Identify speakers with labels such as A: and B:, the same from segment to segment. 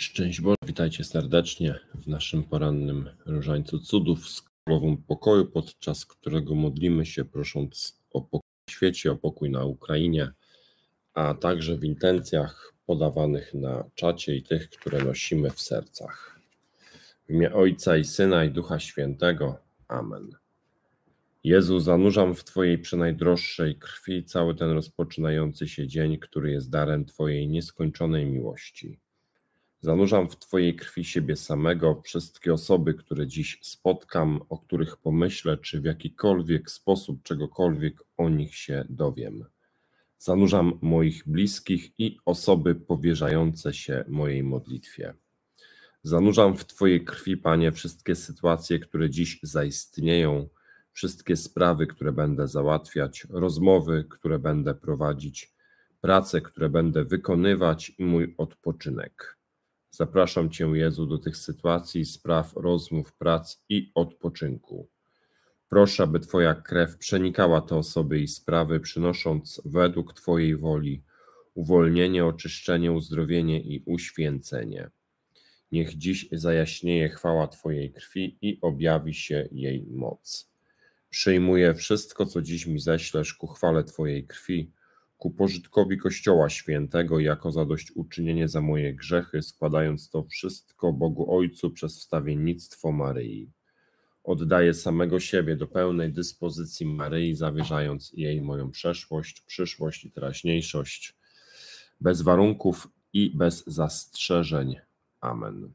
A: Szczęść Boże, witajcie serdecznie w naszym porannym różańcu cudów z królową pokoju, podczas którego modlimy się, prosząc o pokój w świecie, o pokój na Ukrainie, a także w intencjach podawanych na czacie i tych, które nosimy w sercach. W imię Ojca i Syna i Ducha Świętego. Amen. Jezu, zanurzam w Twojej przenajdroższej krwi cały ten rozpoczynający się dzień, który jest darem Twojej nieskończonej miłości. Zanurzam w Twojej krwi siebie samego, wszystkie osoby, które dziś spotkam, o których pomyślę, czy w jakikolwiek sposób czegokolwiek o nich się dowiem. Zanurzam moich bliskich i osoby powierzające się mojej modlitwie. Zanurzam w Twojej krwi, Panie, wszystkie sytuacje, które dziś zaistnieją, wszystkie sprawy, które będę załatwiać, rozmowy, które będę prowadzić, prace, które będę wykonywać i mój odpoczynek. Zapraszam Cię, Jezu, do tych sytuacji, spraw, rozmów, prac i odpoczynku. Proszę, aby Twoja krew przenikała te osoby i sprawy, przynosząc według Twojej woli uwolnienie, oczyszczenie, uzdrowienie i uświęcenie. Niech dziś zajaśnieje chwała Twojej krwi i objawi się jej moc. Przyjmuję wszystko, co dziś mi ześlesz ku chwale Twojej krwi, ku pożytkowi Kościoła Świętego jako zadośćuczynienie za moje grzechy, składając to wszystko Bogu Ojcu przez wstawiennictwo Maryi. Oddaję samego siebie do pełnej dyspozycji Maryi, zawierzając jej moją przeszłość, przyszłość i teraźniejszość, bez warunków i bez zastrzeżeń. Amen.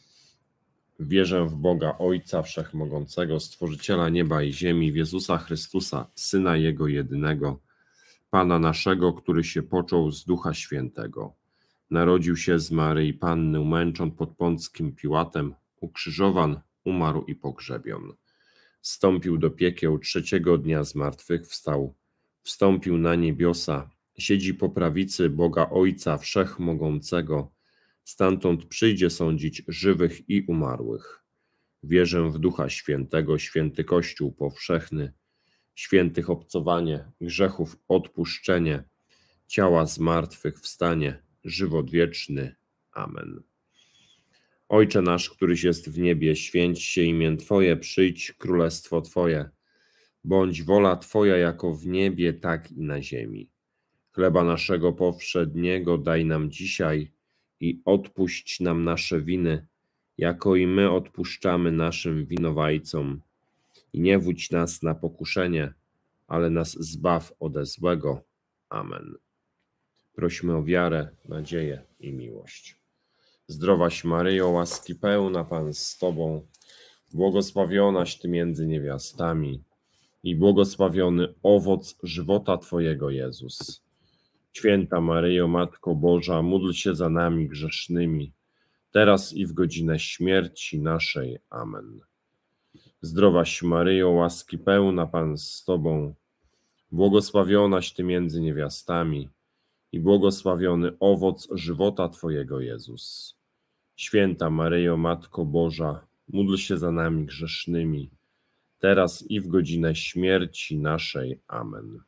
A: Wierzę w Boga Ojca Wszechmogącego, Stworzyciela nieba i ziemi, w Jezusa Chrystusa, Syna Jego jedynego, Pana naszego, który się począł z Ducha Świętego. Narodził się z Maryi Panny, umęczon pod Pąckim Piłatem, ukrzyżowan, umarł i pogrzebion. Wstąpił do piekieł, trzeciego dnia zmartwychwstał, wstąpił na niebiosa, siedzi po prawicy Boga Ojca Wszechmogącego, stamtąd przyjdzie sądzić żywych i umarłych. Wierzę w Ducha Świętego, święty Kościół powszechny, świętych obcowanie, grzechów odpuszczenie, ciała zmartwychwstanie, żywot wieczny. Amen. Ojcze nasz, któryś jest w niebie, święć się imię Twoje, przyjdź królestwo Twoje. Bądź wola Twoja jako w niebie, tak i na ziemi. Chleba naszego powszedniego daj nam dzisiaj i odpuść nam nasze winy, jako i my odpuszczamy naszym winowajcom. I nie wódź nas na pokuszenie, ale nas zbaw ode złego. Amen. Prośmy o wiarę, nadzieję i miłość. Zdrowaś Maryjo, łaski pełna, Pan z Tobą, błogosławionaś Ty między niewiastami i błogosławiony owoc żywota Twojego, Jezus. Święta Maryjo, Matko Boża, módl się za nami grzesznymi, teraz i w godzinę śmierci naszej. Amen. Zdrowaś Maryjo, łaski pełna, Pan z Tobą, błogosławionaś Ty między niewiastami i błogosławiony owoc żywota Twojego, Jezus. Święta Maryjo, Matko Boża, módl się za nami grzesznymi, teraz i w godzinę śmierci naszej. Amen.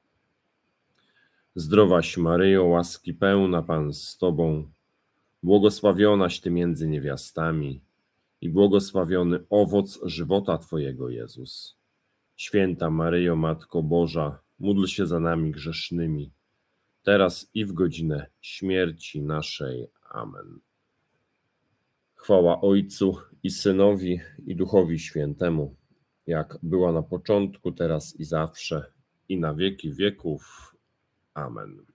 A: Zdrowaś Maryjo, łaski pełna, Pan z Tobą, błogosławionaś Ty między niewiastami i błogosławiony owoc żywota Twojego, Jezus. Święta Maryjo, Matko Boża, módl się za nami grzesznymi, teraz i w godzinę śmierci naszej. Amen. Chwała Ojcu i Synowi i Duchowi Świętemu, jak była na początku, teraz i zawsze, i na wieki wieków. Amen.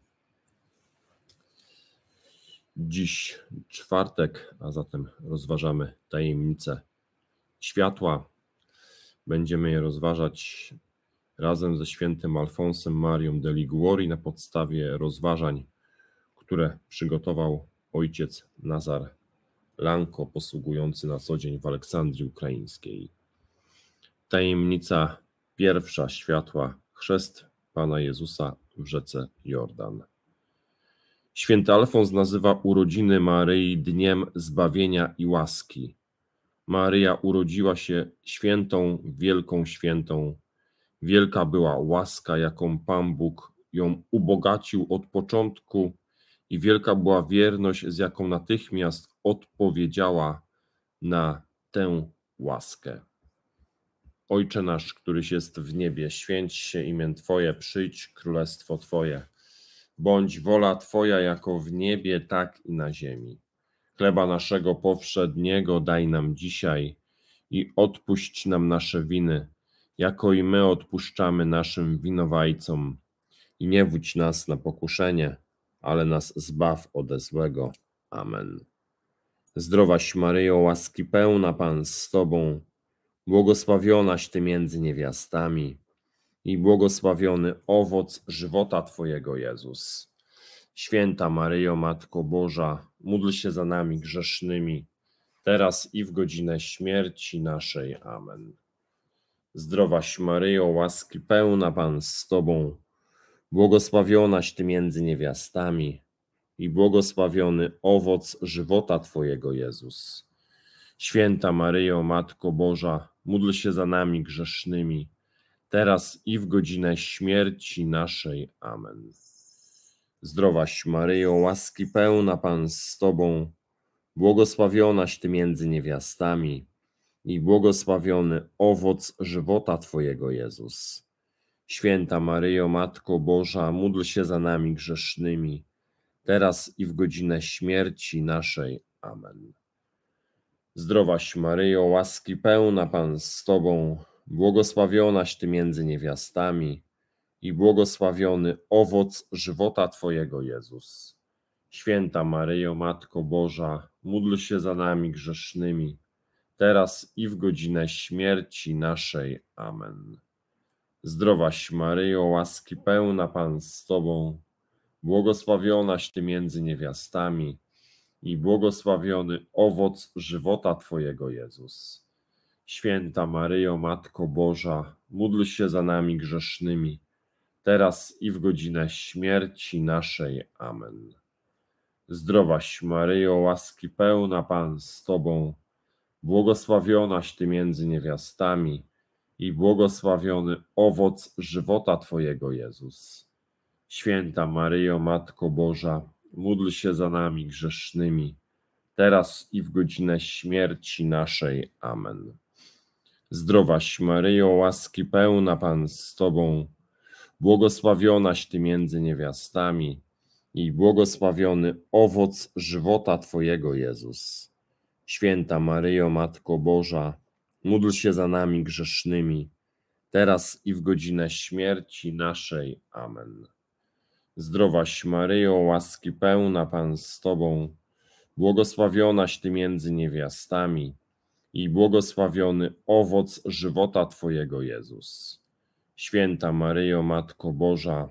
A: Dziś czwartek, a zatem rozważamy tajemnice światła. Będziemy je rozważać razem ze świętym Alfonsem Marią de Liguori na podstawie rozważań, które przygotował ojciec Nazar Lanko, posługujący na co dzień w Aleksandrii Ukraińskiej. Tajemnica pierwsza światła, chrzest Pana Jezusa w rzece Jordan. Święty Alfons nazywa urodziny Maryi dniem zbawienia i łaski. Maryja urodziła się świętą, wielką świętą. Wielka była łaska, jaką Pan Bóg ją ubogacił od początku i wielka była wierność, z jaką natychmiast odpowiedziała na tę łaskę. Ojcze nasz, któryś jest w niebie, święć się imię Twoje, przyjdź królestwo Twoje. Bądź wola Twoja jako w niebie, tak i na ziemi. Chleba naszego powszedniego daj nam dzisiaj i odpuść nam nasze winy, jako i my odpuszczamy naszym winowajcom. I nie wódź nas na pokuszenie, ale nas zbaw ode złego. Amen. Zdrowaś Maryjo, łaski pełna, Pan z Tobą, błogosławionaś Ty między niewiastami i błogosławiony owoc żywota Twojego, Jezus. Święta Maryjo, Matko Boża, módl się za nami grzesznymi, teraz i w godzinę śmierci naszej. Amen. Zdrowaś Maryjo, łaski pełna, Pan z Tobą, błogosławionaś Ty między niewiastami i błogosławiony owoc żywota Twojego, Jezus. Święta Maryjo, Matko Boża, módl się za nami grzesznymi, teraz i w godzinę śmierci naszej. Amen. Zdrowaś Maryjo, łaski pełna, Pan z Tobą, błogosławionaś Ty między niewiastami i błogosławiony owoc żywota Twojego, Jezus. Święta Maryjo, Matko Boża, módl się za nami grzesznymi, teraz i w godzinę śmierci naszej. Amen. Zdrowaś Maryjo, łaski pełna, Pan z Tobą, błogosławionaś Ty między niewiastami i błogosławiony owoc żywota Twojego, Jezus. Święta Maryjo, Matko Boża, módl się za nami grzesznymi, teraz i w godzinę śmierci naszej. Amen. Zdrowaś Maryjo, łaski pełna, Pan z Tobą, błogosławionaś Ty między niewiastami i błogosławiony owoc żywota Twojego, Jezus. Święta Maryjo, Matko Boża, módl się za nami grzesznymi, teraz i w godzinę śmierci naszej. Amen. Zdrowaś Maryjo, łaski pełna, Pan z Tobą, błogosławionaś Ty między niewiastami i błogosławiony owoc żywota Twojego, Jezus. Święta Maryjo, Matko Boża, módl się za nami grzesznymi, teraz i w godzinę śmierci naszej. Amen. Zdrowaś Maryjo, łaski pełna, Pan z Tobą, błogosławionaś Ty między niewiastami i błogosławiony owoc żywota Twojego, Jezus. Święta Maryjo, Matko Boża, módl się za nami grzesznymi, teraz i w godzinę śmierci naszej. Amen. Zdrowaś Maryjo, łaski pełna, Pan z Tobą, błogosławionaś Ty między niewiastami i błogosławiony owoc żywota Twojego, Jezus. Święta Maryjo, Matko Boża,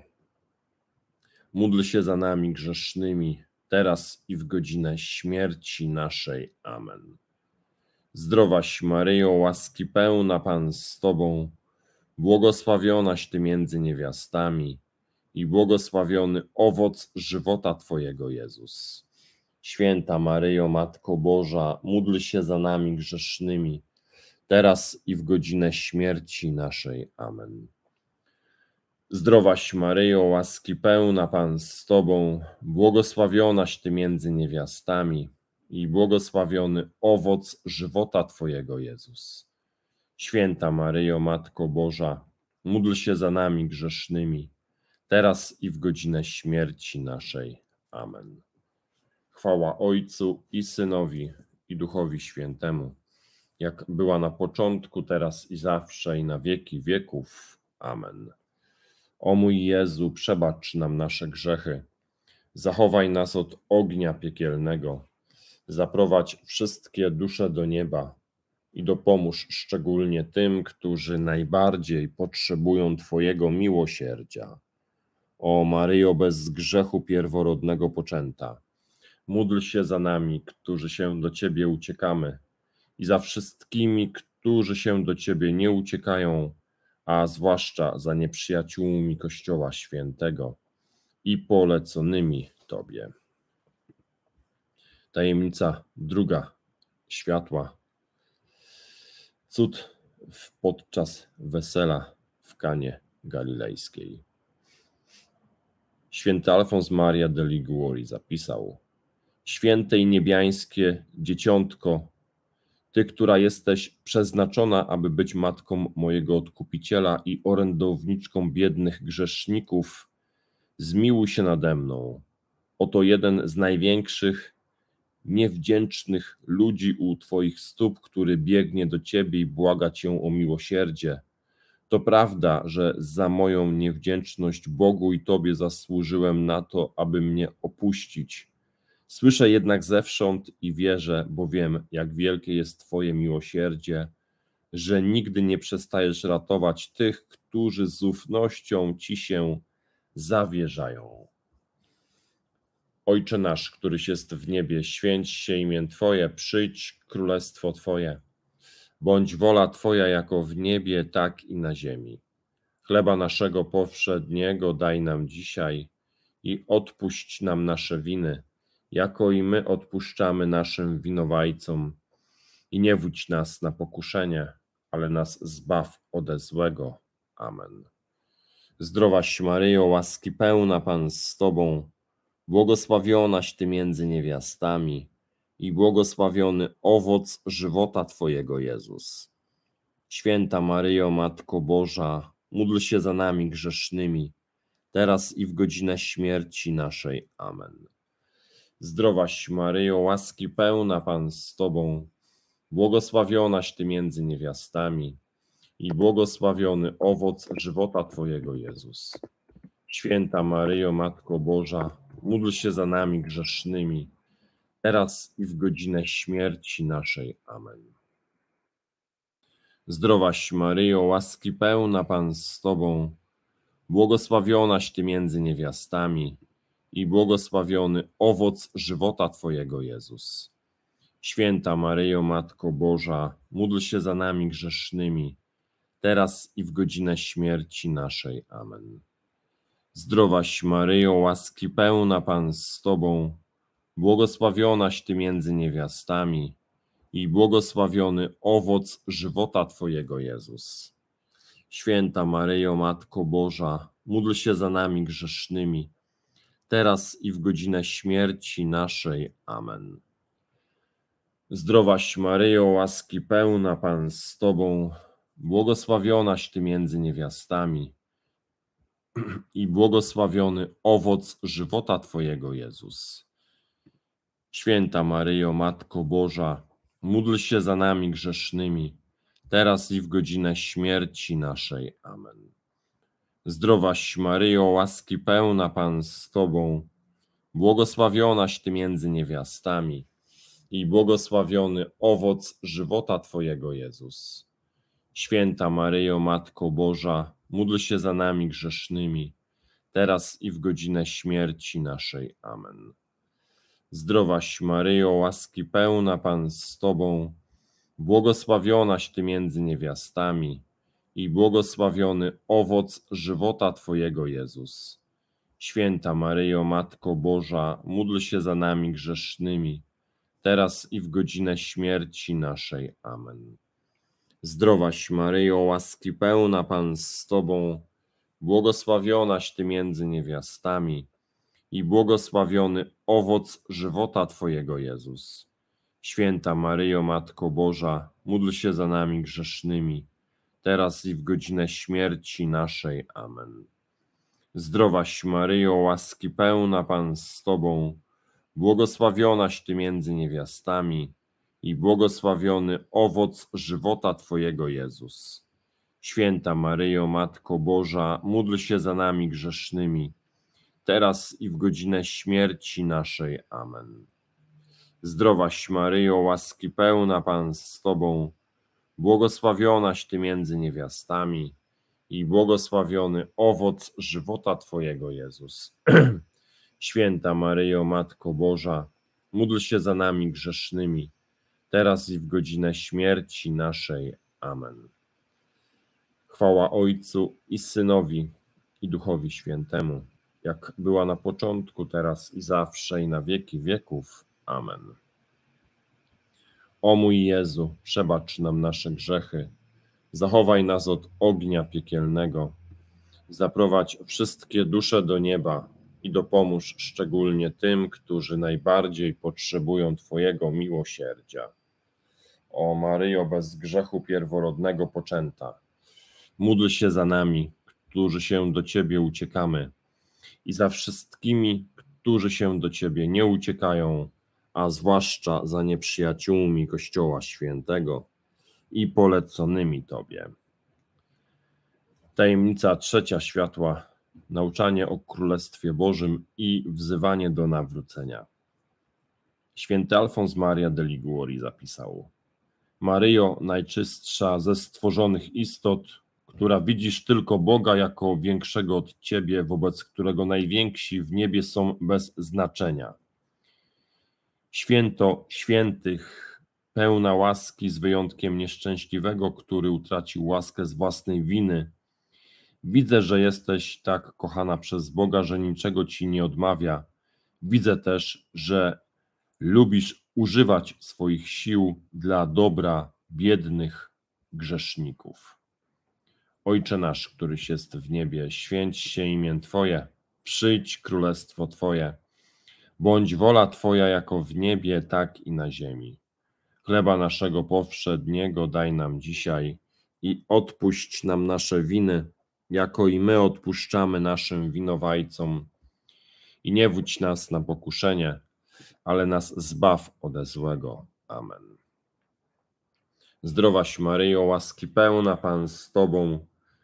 A: módl się za nami grzesznymi, teraz i w godzinę śmierci naszej. Amen. Zdrowaś Maryjo, łaski pełna, Pan z Tobą, błogosławionaś Ty między niewiastami i błogosławiony owoc żywota Twojego, Jezus. Święta Maryjo, Matko Boża, módl się za nami grzesznymi, teraz i w godzinę śmierci naszej. Amen. Zdrowaś Maryjo, łaski pełna, Pan z Tobą, błogosławionaś Ty między niewiastami i błogosławiony owoc żywota Twojego, Jezus. Święta Maryjo, Matko Boża, módl się za nami grzesznymi, teraz i w godzinę śmierci naszej. Amen. Chwała Ojcu i Synowi, i Duchowi Świętemu, jak była na początku, teraz i zawsze, i na wieki wieków. Amen. O mój Jezu, przebacz nam nasze grzechy, zachowaj nas od ognia piekielnego, zaprowadź wszystkie dusze do nieba i dopomóż szczególnie tym, którzy najbardziej potrzebują Twojego miłosierdzia. O Maryjo, bez grzechu pierworodnego poczęta, módl się za nami, którzy się do Ciebie uciekamy, i za wszystkimi, którzy się do Ciebie nie uciekają, a zwłaszcza za nieprzyjaciółmi Kościoła Świętego i poleconymi Tobie. Tajemnica druga światła. Cud podczas wesela w Kanie Galilejskiej. Święty Alfons Maria de Liguori zapisał: Święte i niebiańskie dzieciątko, Ty, która jesteś przeznaczona, aby być matką mojego Odkupiciela i orędowniczką biednych grzeszników, zmiłuj się nade mną. Oto jeden z największych, niewdzięcznych ludzi u Twoich stóp, który biegnie do Ciebie i błaga Cię o miłosierdzie. To prawda, że za moją niewdzięczność Bogu i Tobie zasłużyłem na to, aby mnie opuścić. Słyszę jednak zewsząd i wierzę, bo wiem, jak wielkie jest Twoje miłosierdzie, że nigdy nie przestajesz ratować tych, którzy z ufnością Ci się zawierzają. Ojcze nasz, któryś jest w niebie, święć się imię Twoje, przyjdź królestwo Twoje. Bądź wola Twoja jako w niebie, tak i na ziemi. Chleba naszego powszedniego daj nam dzisiaj i odpuść nam nasze winy, jako i my odpuszczamy naszym winowajcom. I nie wódź nas na pokuszenie, ale nas zbaw ode złego. Amen. Zdrowaś Maryjo, łaski pełna, Pan z Tobą, błogosławionaś Ty między niewiastami i błogosławiony owoc żywota Twojego, Jezus. Święta Maryjo, Matko Boża, módl się za nami grzesznymi, teraz i w godzinę śmierci naszej. Amen. Zdrowaś Maryjo, łaski pełna, Pan z Tobą, błogosławionaś Ty między niewiastami i błogosławiony owoc żywota Twojego, Jezus. Święta Maryjo, Matko Boża, módl się za nami grzesznymi, teraz i w godzinę śmierci naszej. Amen. Zdrowaś Maryjo, łaski pełna, Pan z Tobą, błogosławionaś Ty między niewiastami i błogosławiony owoc żywota Twojego, Jezus. Święta Maryjo, Matko Boża, módl się za nami grzesznymi, teraz i w godzinę śmierci naszej. Amen. Zdrowaś Maryjo, łaski pełna, Pan z Tobą, błogosławionaś Ty między niewiastami i błogosławiony owoc żywota Twojego, Jezus. Święta Maryjo, Matko Boża, módl się za nami grzesznymi, teraz i w godzinę śmierci naszej. Amen. Zdrowaś Maryjo, łaski pełna, Pan z Tobą, błogosławionaś Ty między niewiastami i błogosławiony owoc żywota Twojego, Jezus. Święta Maryjo, Matko Boża, módl się za nami grzesznymi, teraz i w godzinę śmierci naszej. Amen. Zdrowaś Maryjo, łaski pełna, Pan z Tobą, błogosławionaś Ty między niewiastami i błogosławiony owoc żywota Twojego, Jezus. Święta Maryjo, Matko Boża, módl się za nami grzesznymi, teraz i w godzinę śmierci naszej. Amen. Zdrowaś Maryjo, łaski pełna, Pan z Tobą, błogosławionaś Ty między niewiastami i błogosławiony owoc żywota Twojego, Jezus. Święta Maryjo, Matko Boża, módl się za nami grzesznymi, teraz i w godzinę śmierci naszej. Amen. Zdrowaś Maryjo, łaski pełna, Pan z Tobą, błogosławionaś Ty między niewiastami i błogosławiony owoc żywota Twojego, Jezus. Święta Maryjo, Matko Boża, módl się za nami grzesznymi, teraz i w godzinę śmierci naszej. Amen. Zdrowaś Maryjo, łaski pełna, Pan z Tobą, błogosławionaś Ty między niewiastami i błogosławiony owoc żywota Twojego, Jezus. Święta Maryjo, Matko Boża, módl się za nami grzesznymi, teraz i w godzinę śmierci naszej. Amen. Zdrowaś Maryjo, łaski pełna, Pan z Tobą, błogosławionaś Ty między niewiastami i błogosławiony owoc żywota Twojego, Jezus. Święta Maryjo, Matko Boża, módl się za nami grzesznymi, teraz i w godzinę śmierci naszej. Amen. Chwała Ojcu i Synowi, i Duchowi Świętemu, jak była na początku, teraz i zawsze, i na wieki wieków. Amen. O mój Jezu, przebacz nam nasze grzechy, zachowaj nas od ognia piekielnego, zaprowadź wszystkie dusze do nieba i dopomóż szczególnie tym, którzy najbardziej potrzebują Twojego miłosierdzia. O Maryjo, bez grzechu pierworodnego poczęta, módl się za nami, którzy się do Ciebie uciekamy, i za wszystkimi, którzy się do Ciebie nie uciekają, a zwłaszcza za nieprzyjaciółmi Kościoła Świętego i poleconymi Tobie. Tajemnica trzecia światła: nauczanie o Królestwie Bożym i wzywanie do nawrócenia. Święty Alfons Maria de Liguori zapisał: Maryjo, najczystsza ze stworzonych istot, która widzisz tylko Boga jako większego od Ciebie, wobec którego najwięksi w niebie są bez znaczenia. Święto świętych, pełna łaski z wyjątkiem nieszczęśliwego, który utracił łaskę z własnej winy. Widzę, że jesteś tak kochana przez Boga, że niczego Ci nie odmawia. Widzę też, że lubisz używać swoich sił dla dobra biednych grzeszników. Ojcze nasz, któryś jest w niebie, święć się imię Twoje, przyjdź królestwo Twoje, bądź wola Twoja jako w niebie, tak i na ziemi. Chleba naszego powszedniego daj nam dzisiaj i odpuść nam nasze winy, jako i my odpuszczamy naszym winowajcom. I nie wódź nas na pokuszenie, ale nas zbaw ode złego. Amen. Zdrowaś Maryjo, łaski pełna, Pan z Tobą,